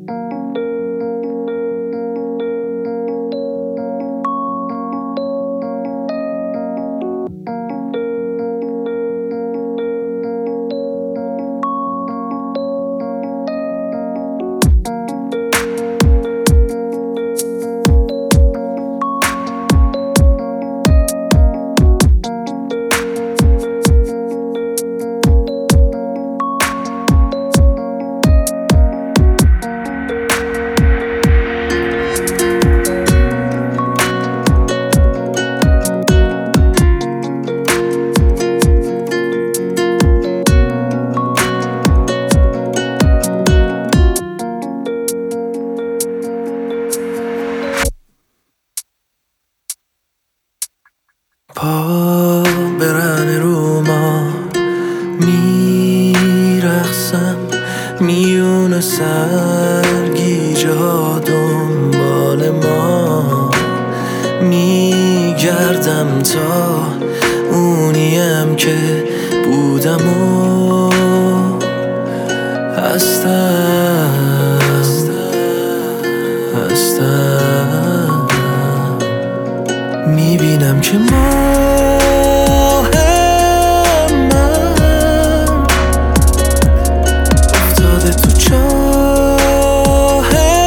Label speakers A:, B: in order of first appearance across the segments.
A: پا برهنه رو ما میرقصم، میونه سرگیجه ها دنبال ما میگردم تا اونیم که بودم و هستم میبینم که ماه من افتاده تو چاه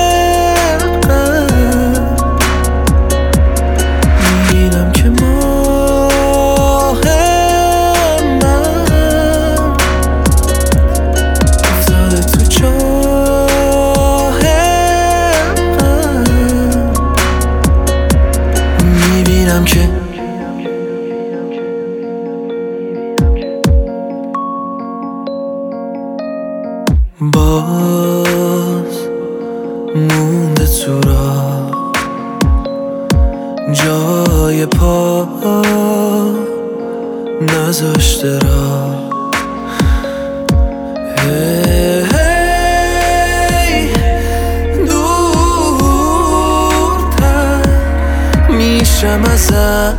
A: غم، میبینم که ماه من افتاده تو چاه غم، میبینم که باز مونده تو راه جای پا نذاشته راه. دورتر میشم ازت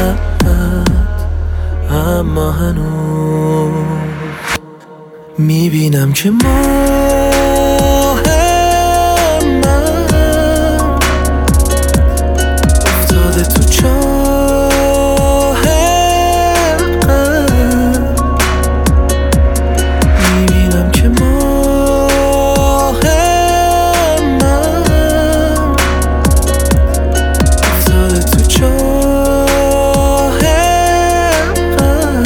A: اما هنوز میبینم که ماه من افتاده تو چاه غم، میبینم که ماه من افتاده تو چاه غم،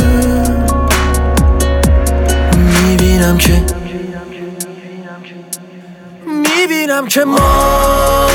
A: میبینم که ما